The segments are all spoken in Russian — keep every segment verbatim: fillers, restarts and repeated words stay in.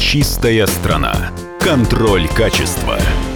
Чистая страна. Контроль качества.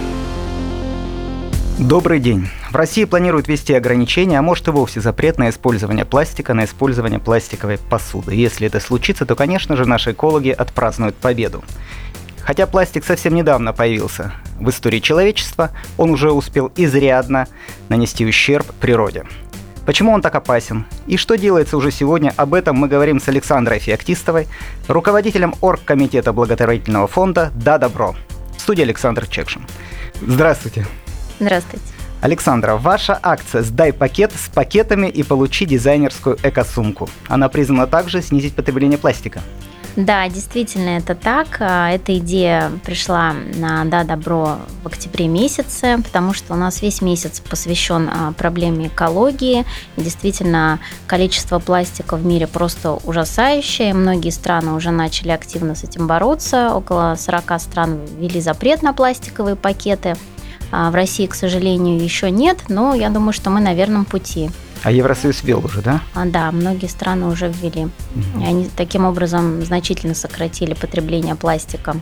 Добрый день. В России планируют ввести ограничения, а может и вовсе запрет на использование пластика, на использование пластиковой посуды. Если это случится, то, конечно же, наши экологи отпразднуют победу. Хотя пластик совсем недавно появился в истории человечества, он уже успел изрядно нанести ущерб природе. Почему он так опасен? И что делается уже сегодня? Об этом мы говорим с Александрой Феоктистовой, руководителем оргкомитета благотворительного фонда «Да, добро». В студии Александр Чекшин. Здравствуйте. Здравствуйте. Александра, ваша акция «Сдай пакет с пакетами и получи дизайнерскую эко-сумку». Она призвана также снизить потребление пластика. Да, действительно, это так. Эта идея пришла на «Да, добро» в октябре месяце, потому что у нас весь месяц посвящен проблеме экологии. И действительно, количество пластика в мире просто ужасающее. Многие страны уже начали активно с этим бороться. Около сорок стран ввели запрет на пластиковые пакеты. В России, к сожалению, еще нет, но я думаю, что мы на верном пути. А Евросоюз ввел уже, да? А, да, многие страны уже ввели. Угу. И они таким образом значительно сократили потребление пластика.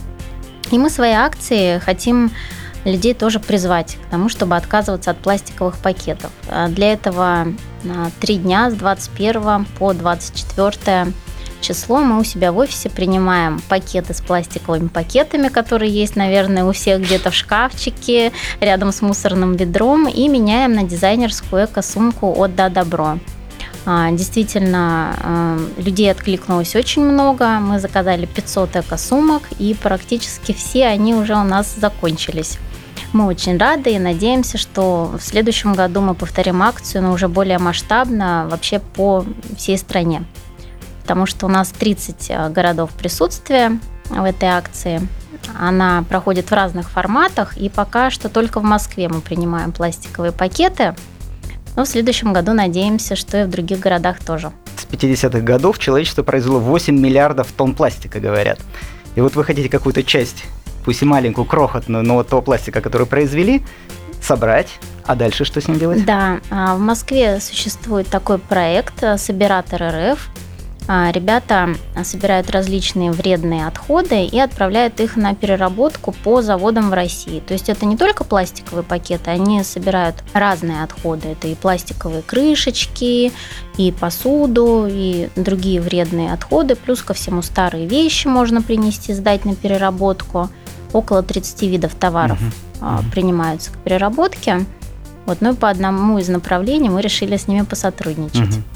И мы своей акцией хотим людей тоже призвать к тому, чтобы отказываться от пластиковых пакетов. Для этого три дня с двадцать первого по двадцать четвёртое число мы у себя в офисе принимаем пакеты с пластиковыми пакетами, которые есть, наверное, у всех где-то в шкафчике, рядом с мусорным ведром, и меняем на дизайнерскую эко-сумку от «Да, добро». Действительно, людей откликнулось очень много. Мы заказали пятьсот эко-сумок, и практически все они уже у нас закончились. Мы очень рады и надеемся, что в следующем году мы повторим акцию, но уже более масштабно, вообще по всей стране. Потому что у нас тридцать городов присутствия в этой акции. Она проходит в разных форматах, и пока что только в Москве мы принимаем пластиковые пакеты. Но в следующем году надеемся, что и в других городах тоже. С пятидесятых годов человечество произвело восемь миллиардов тонн пластика, говорят. И вот вы хотите какую-то часть, пусть и маленькую, крохотную, но вот того пластика, который произвели, собрать. А дальше что с ним делать? Да, в Москве существует такой проект «Собиратор РФ». Ребята собирают различные вредные отходы и отправляют их на переработку по заводам в России. То есть это не только пластиковые пакеты, они собирают разные отходы. Это и пластиковые крышечки, и посуду, и другие вредные отходы. Плюс ко всему старые вещи можно принести, сдать на переработку. Около тридцать видов товаров uh-huh. принимаются к переработке. Вот, ну и по одному из направлений мы решили с ними посотрудничать. Uh-huh.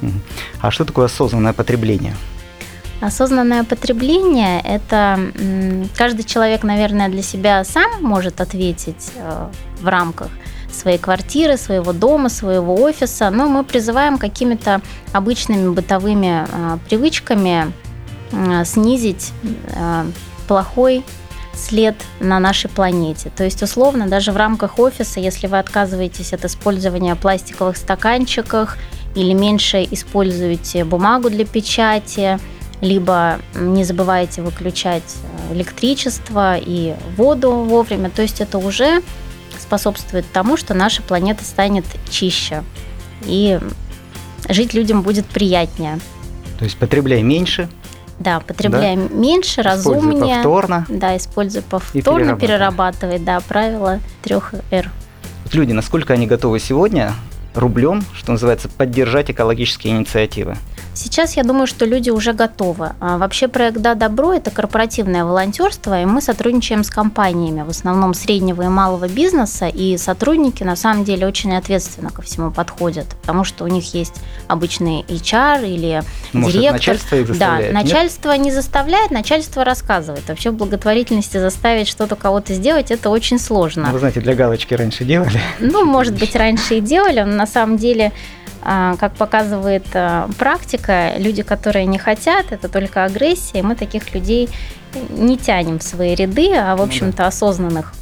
А что такое осознанное потребление? Осознанное потребление – это каждый человек, наверное, для себя сам может ответить в рамках своей квартиры, своего дома, своего офиса, но мы призываем какими-то обычными бытовыми привычками снизить плохой след на нашей планете. То есть, условно, даже в рамках офиса, если вы отказываетесь от использования пластиковых стаканчиков или меньше используете бумагу для печати, либо не забывайте выключать электричество и воду вовремя, то есть это уже способствует тому, что наша планета станет чище и жить людям будет приятнее. То есть потребляй меньше. Да, потребляй да? меньше, разумнее. Используй повторно. Да, используй повторно, перерабатывай. Да, правило трех эр. Вот люди, насколько они готовы сегодня рублем, что называется, поддержать экологические инициативы? Сейчас я думаю, что люди уже готовы. А вообще проект «Да, добро» – это корпоративное волонтерство, и мы сотрудничаем с компаниями, в основном среднего и малого бизнеса, и сотрудники на самом деле очень ответственно ко всему подходят, потому что у них есть обычный эйч ар или Может, директор. Начальство их заставляет? Да, начальство нет? не заставляет, начальство рассказывает. Вообще в благотворительности заставить что-то кого-то сделать – это очень сложно. Ну, вы знаете, для галочки раньше делали? Ну, может быть, раньше и делали, но на самом деле, как показывает практика, люди, которые не хотят, это только агрессия, и мы таких людей не тянем в свои ряды, а, в общем-то, ну, да. осознанных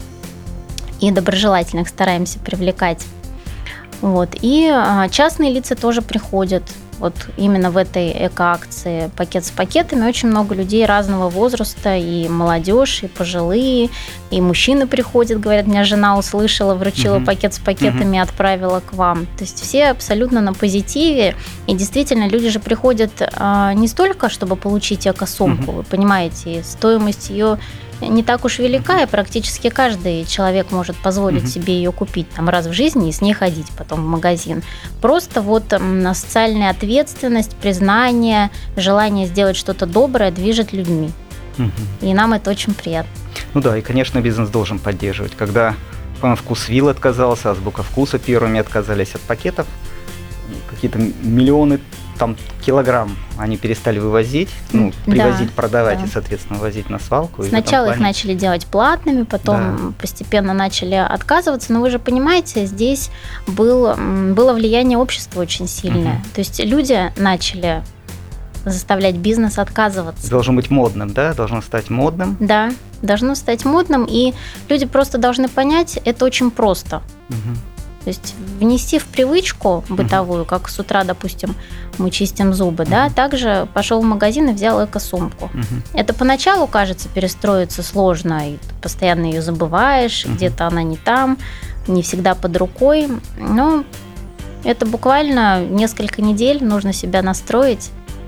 и доброжелательных стараемся привлекать. Вот. И частные лица тоже приходят. вот именно в этой эко-акции «Пакет с пакетами» очень много людей разного возраста, и молодежь, и пожилые, и мужчины приходят, говорят, меня жена услышала, вручила uh-huh. пакет с пакетами, uh-huh. отправила к вам. То есть все абсолютно на позитиве, и действительно люди же приходят а, не столько, чтобы получить эко-сумку, uh-huh. вы понимаете, и стоимость ее не так уж велика, и практически каждый человек может позволить uh-huh. себе ее купить там раз в жизни и с ней ходить потом в магазин. Просто вот м, социальная ответственность, признание, желание сделать что-то доброе движет людьми. Uh-huh. И нам это очень приятно. Ну да, и, конечно, бизнес должен поддерживать. Когда, по-моему, Вкусвилл отказался, Азбука Вкуса первыми отказались от пакетов, какие-то миллионы там килограмм они перестали вывозить, ну, привозить, да, продавать да. и, соответственно, возить на свалку. Сначала их начали делать платными, потом да. постепенно начали отказываться, но вы же понимаете, здесь был, было влияние общества очень сильное. Угу. То есть люди начали заставлять бизнес отказываться. Должно быть модным, да? Должно стать модным. Да, должно стать модным, и люди просто должны понять, это очень просто. Угу. То есть внести в привычку бытовую, uh-huh. как с утра, допустим, мы чистим зубы, uh-huh. да, также пошел в магазин и взял эко-сумку. Uh-huh. Это поначалу кажется перестроиться сложно, и ты постоянно ее забываешь, uh-huh. где-то она не там, не всегда под рукой, но это буквально несколько недель, нужно себя настроить,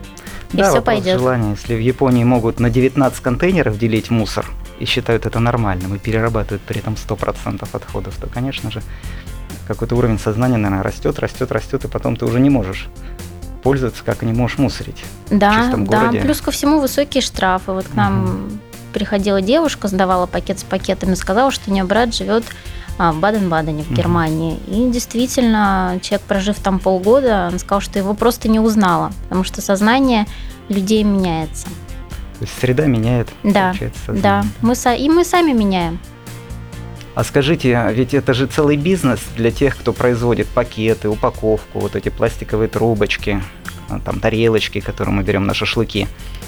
и да, все пойдет. Желание. Если в Японии могут на девятнадцать контейнеров делить мусор и считают это нормальным, и перерабатывают при этом сто процентов отходов, то, конечно же, какой-то уровень сознания, наверное, растет, растет, растет, и потом ты уже не можешь пользоваться, как и не можешь мусорить да, в чистом да, городе. Плюс ко всему высокие штрафы. Вот к нам угу. приходила девушка, сдавала пакет с пакетами, сказала, что у нее брат живет в Баден-Бадене, в угу. Германии. И действительно, человек, прожив там полгода, он сказал, что его просто не узнала, потому что сознание людей меняется. То есть среда меняет, да, получается, сознание. Да, мы, и мы сами меняем. А скажите, ведь это же целый бизнес для тех, кто производит пакеты, упаковку, вот эти пластиковые трубочки, там тарелочки, которые мы берем на шашлыки.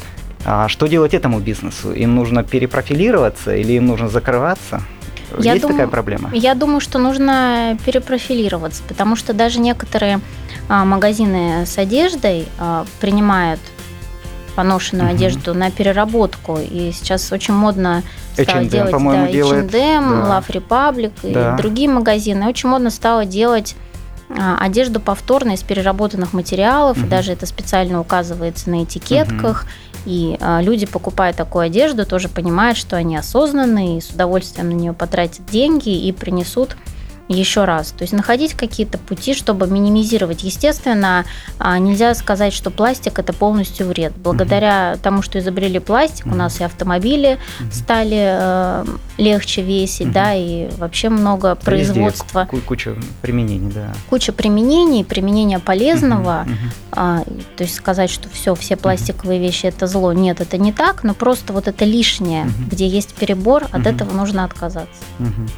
А что делать этому бизнесу? Им нужно перепрофилироваться или им нужно закрываться? Я Есть дум... такая проблема? Я думаю, что нужно перепрофилироваться, потому что даже некоторые а, магазины с одеждой а, принимают поношенную угу. одежду на переработку, и сейчас очень модно стало эйч энд эм, делать да, эйч энд эм, да. Love Republic да. и другие магазины. Очень модно стало делать а, одежду повторно из переработанных материалов, угу. и даже это специально указывается на этикетках, угу. и а, люди, покупая такую одежду, тоже понимают, что они осознанные, и с удовольствием на нее потратят деньги и принесут еще раз. То есть находить какие-то пути, чтобы минимизировать. Естественно, нельзя сказать, что пластик – это полностью вред. Благодаря mm-hmm. тому, что изобрели пластик, mm-hmm. у нас и автомобили mm-hmm. стали э, легче весить, mm-hmm. да, и вообще много Везде производства. Куча применений, да. Куча применений, применения полезного. Mm-hmm. А, то есть сказать, что все, все пластиковые mm-hmm. вещи – это зло. Нет, это не так, но просто вот это лишнее, mm-hmm. где есть перебор, от mm-hmm. этого нужно отказаться. Mm-hmm.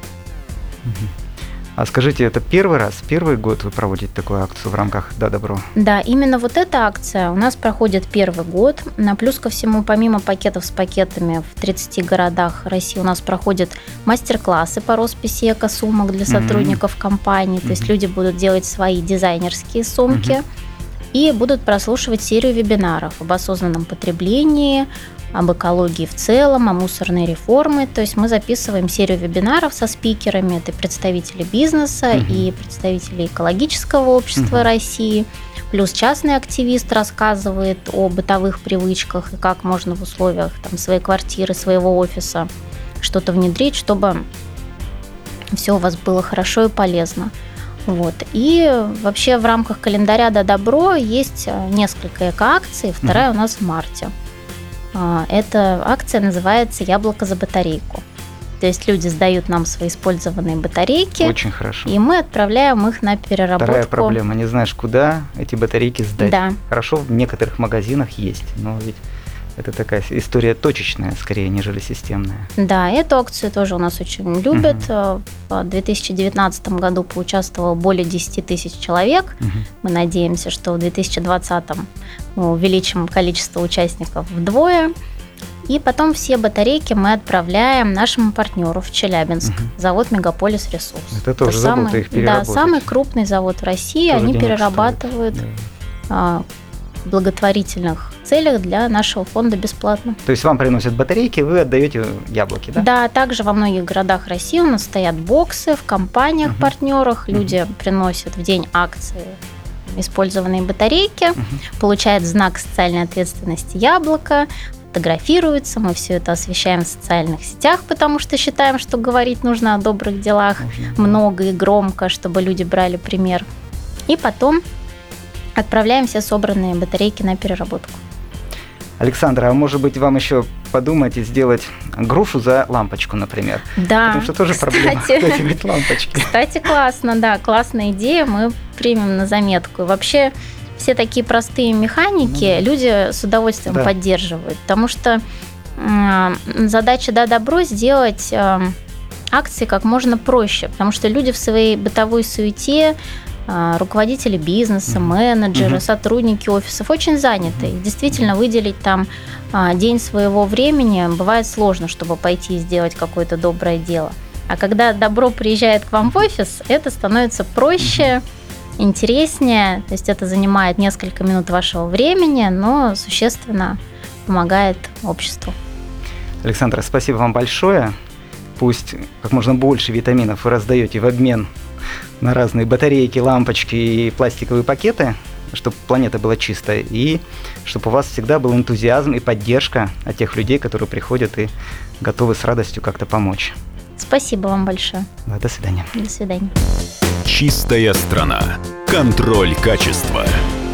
Mm-hmm. А скажите, это первый раз, первый год вы проводите такую акцию в рамках «Да, добро»? Да, именно вот эта акция у нас проходит первый год. Плюс ко всему, помимо пакетов с пакетами, в тридцати городах России у нас проходят мастер-классы по росписи эко-сумок для сотрудников mm-hmm. компании. То mm-hmm. есть люди будут делать свои дизайнерские сумки mm-hmm. и будут прослушивать серию вебинаров об осознанном потреблении, об экологии в целом, о мусорной реформе. То есть мы записываем серию вебинаров со спикерами. Это представители бизнеса uh-huh. и представители экологического общества uh-huh. России. Плюс частный активист рассказывает о бытовых привычках и как можно в условиях там, своей квартиры, своего офиса что-то внедрить, чтобы все у вас было хорошо и полезно. Вот. И вообще в рамках календаря «Да, добро» есть несколько эко-акций. Вторая uh-huh. у нас в марте. Эта акция называется «Яблоко за батарейку». То есть люди сдают нам свои использованные батарейки. Очень хорошо. И мы отправляем их на переработку. Вторая проблема. Не знаешь, куда эти батарейки сдать. Да. Хорошо, в некоторых магазинах есть, но ведь это такая история точечная, скорее, нежели системная. Да, эту акцию тоже у нас очень любят. Uh-huh. В две тысячи девятнадцатом году поучаствовало более десять тысяч человек. Uh-huh. Мы надеемся, что в две тысячи двадцатом мы увеличим количество участников вдвое. И потом все батарейки мы отправляем нашему партнеру в Челябинск, uh-huh. завод «Мегаполис Ресурс». Это тоже Это завод, самый, их переработать. Да, самый крупный завод в России. Тоже они перерабатывают стоит. благотворительных целях для нашего фонда бесплатно. То есть вам приносят батарейки, вы отдаете яблоки, да? Да, также во многих городах России у нас стоят боксы в компаниях, uh-huh. партнерах. Люди uh-huh. приносят в день акции использованные батарейки, uh-huh. получают знак социальной ответственности яблоко, фотографируются, мы все это освещаем в социальных сетях, потому что считаем, что говорить нужно о добрых делах uh-huh. много и громко, чтобы люди брали пример. И потом отправляем все собранные батарейки на переработку. Александра, а может быть, вам еще подумать и сделать грушу за лампочку, например? Да. Потому что тоже кстати, проблема лампочки. Кстати, классно, да, классная идея, мы примем на заметку. И вообще все такие простые механики mm. люди с удовольствием да. поддерживают, потому что э, задача «Да, добро» сделать э, акции как можно проще, потому что люди в своей бытовой суете, руководители бизнеса, менеджеры, mm-hmm. сотрудники офисов очень заняты. И действительно, выделить там день своего времени бывает сложно, чтобы пойти и сделать какое-то доброе дело. А когда добро приезжает к вам в офис, это становится проще, mm-hmm. интереснее. То есть это занимает несколько минут вашего времени, но существенно помогает обществу. Александра, спасибо вам большое. Пусть как можно больше витаминов вы раздаете в обмен на разные батарейки, лампочки и пластиковые пакеты, чтобы планета была чистая, и чтобы у вас всегда был энтузиазм и поддержка от тех людей, которые приходят и готовы с радостью как-то помочь. Спасибо вам большое. Да, до свидания. До свидания. Чистая страна. Контроль качества.